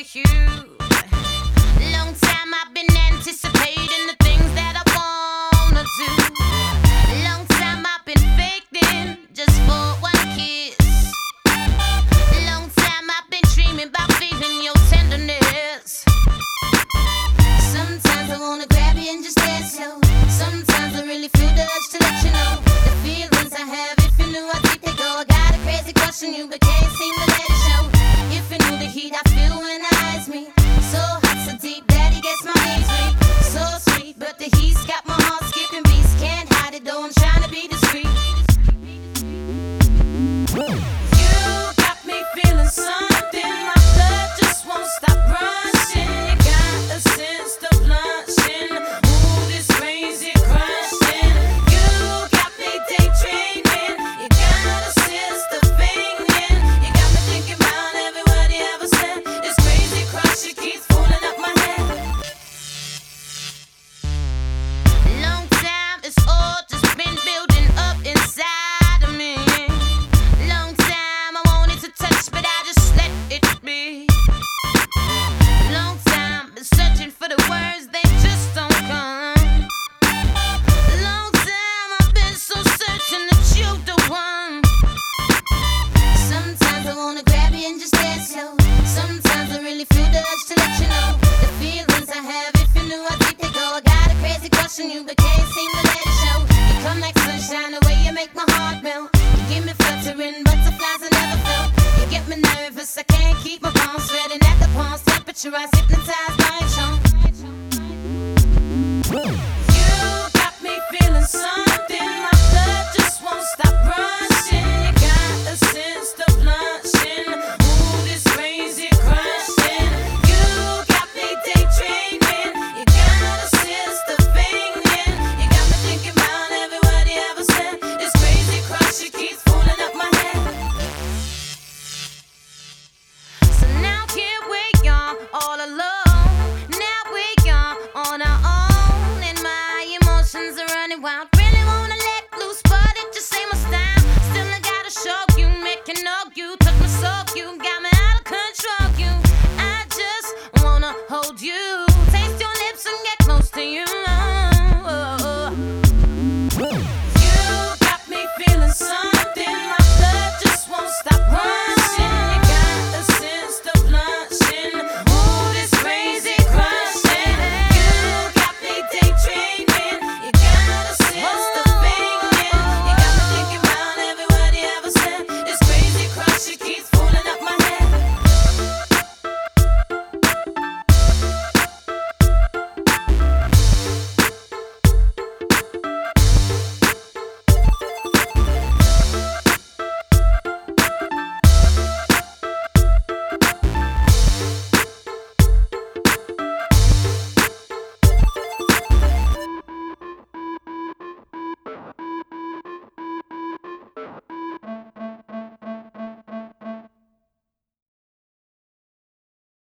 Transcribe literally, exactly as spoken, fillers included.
you. Long time I've been anticipating the things that I wanna do. Long time I've been faking just for one kiss. Long time I've been dreaming about feeling your tenderness. Sometimes I wanna grab you and just dance slow. Sometimes I really feel the urge to let you know the feelings I have. If you knew how deep they go, I got a crazy crush on you, but can't seem to let it show. If you knew the heat I feel when I eyes me, so hot, so deep that it gets my knees weak. So sweet, but the heat's got my heart skipping beats. Can't hide it though, I'm trying to be discreet. You got me feeling something, my blood just won't stop rushing. You got a sense of blushing, ooh, this crazy crushing. You got me daydreaming, you got a sense of fingering. You got me thinking about every word you ever said. This crazy crush, it keeps fooling up my head. Long time, it's all just been building up inside of me. Long time I wanted to touch, but I just let it be. Long time been searching for the words, they just don't come. Long time I've been so certain that you're the one. Sometimes I wanna grab you and just dance slow. Sometimes I really feel the urge to let you know the feelings I have. If you knew how deep they go, I got a crazy crush on you, but can't seem to let it show. You come like sunshine, the way you make my heart melt. You give me fluttering butterflies I never felt. You get me nervous, I can't keep my palms sweating at the palms temperature. I was hypnotized by your charm.